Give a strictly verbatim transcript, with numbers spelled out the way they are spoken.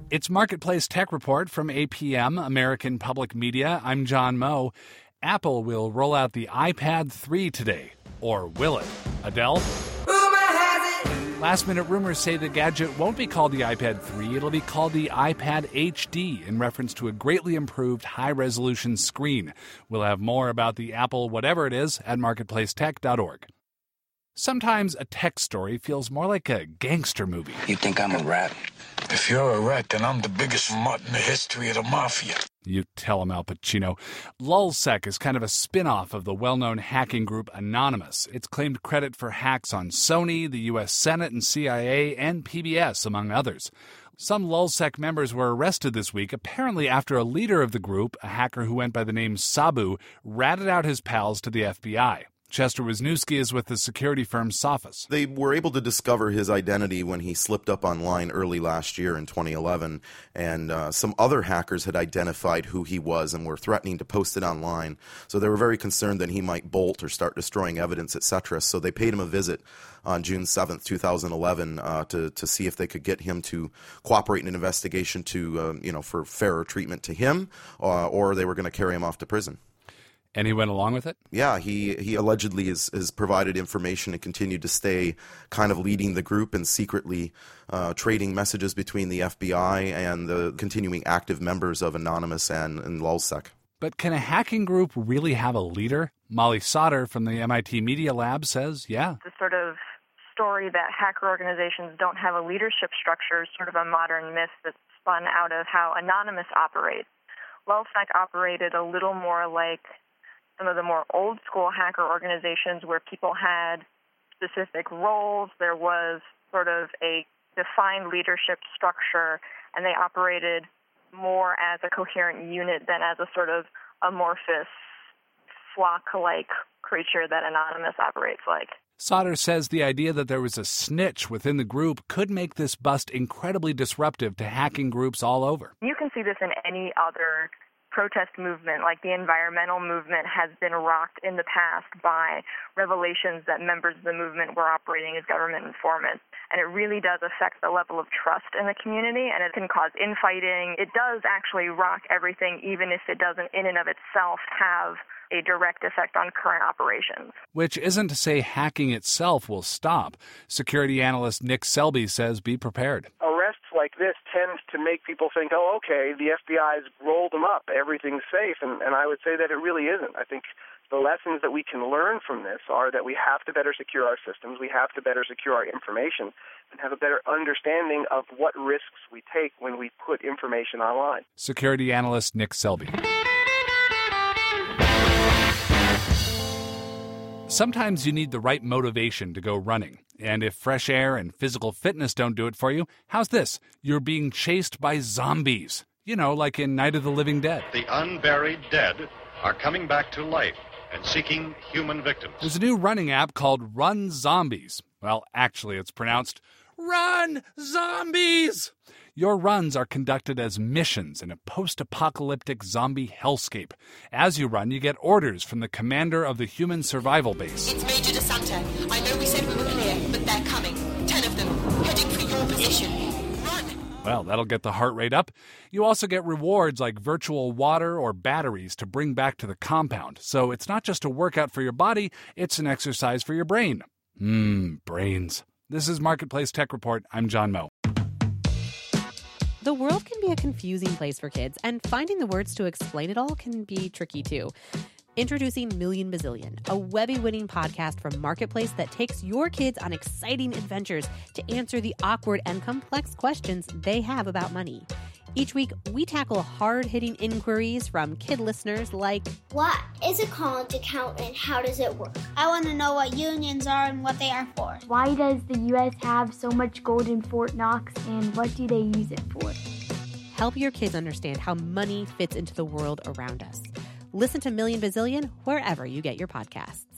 It's Marketplace Tech Report from A P M, American Public Media. I'm John Moe. Apple will roll out the iPad three today. Or will it? Adele? Last-minute rumors say the gadget won't be called the iPad three. It'll be called the iPad H D in reference to a greatly improved high-resolution screen. We'll have more about the Apple whatever it is at marketplace tech dot org. Sometimes a tech story feels more like a gangster movie. You think I'm a rat? If you're a rat, then I'm the biggest mutt in the history of the mafia. You tell him, Al Pacino. Lulzsec is kind of a spin-off of the well-known hacking group Anonymous. It's claimed credit for hacks on Sony, the U S Senate and C I A, and P B S, among others. Some Lulzsec members were arrested this week, apparently after a leader of the group, a hacker who went by the name Sabu, ratted out his pals to the F B I. Chester Wisniewski is with the security firm Sophos. They were able to discover his identity when he slipped up online early last year in twenty eleven, and uh, some other hackers had identified who he was and were threatening to post it online. So they were very concerned that he might bolt or start destroying evidence, et cetera. So they paid him a visit on June seventh, twenty eleven, uh, to to see if they could get him to cooperate in an investigation to uh, you know for fairer treatment to him, uh, or they were going to carry him off to prison. And he went along with it? Yeah, he, he allegedly has, has provided information and continued to stay kind of leading the group and secretly uh, trading messages between the F B I and the continuing active members of Anonymous and, and Lulzsec. But can a hacking group really have a leader? Molly Sauter from the M I T Media Lab says, yeah. The sort of story that hacker organizations don't have a leadership structure is sort of a modern myth that's spun out of how Anonymous operates. Lulzsec operated a little more like some of the more old-school hacker organizations where people had specific roles. There was sort of a defined leadership structure, and they operated more as a coherent unit than as a sort of amorphous, flock-like creature that Anonymous operates like. Sauter says the idea that there was a snitch within the group could make this bust incredibly disruptive to hacking groups all over. You can see this in any other protest movement, like the environmental movement, has been rocked in the past by revelations that members of the movement were operating as government informants. And it really does affect the level of trust in the community, and it can cause infighting. It does actually rock everything, even if it doesn't in and of itself have a direct effect on current operations. Which isn't to say hacking itself will stop. Security analyst Nick Selby says be prepared. Arrests like this tend to make people think, oh, okay, the F B I's rolled them up, everything's safe. And, and I would say that it really isn't. I think the lessons that we can learn from this are that we have to better secure our systems, we have to better secure our information, and have a better understanding of what risks we take when we put information online. Security analyst Nick Selby. Sometimes you need the right motivation to go running. And if fresh air and physical fitness don't do it for you, how's this? You're being chased by zombies. You know, like in Night of the Living Dead. The unburied dead are coming back to life and seeking human victims. There's a new running app called Run Zombies. Well, actually, it's pronounced Run Zombies! Your runs are conducted as missions in a post-apocalyptic zombie hellscape. As you run, you get orders from the commander of the human survival base. It's Major DeSanta. I know we said we were clear, but they're coming. Ten of them, heading for your position. Run! Well, that'll get the heart rate up. You also get rewards like virtual water or batteries to bring back to the compound. So it's not just a workout for your body, it's an exercise for your brain. Mmm, brains. This is Marketplace Tech Report. I'm John Moe. The world can be a confusing place for kids, and finding the words to explain it all can be tricky too. Introducing Million Bazillion, a Webby-winning podcast from Marketplace that takes your kids on exciting adventures to answer the awkward and complex questions they have about money. Each week, we tackle hard-hitting inquiries from kid listeners like, what is a college account and how does it work? I want to know what unions are and what they are for. Why does the U S have so much gold in Fort Knox and what do they use it for? Help your kids understand how money fits into the world around us. Listen to Million Bazillion wherever you get your podcasts.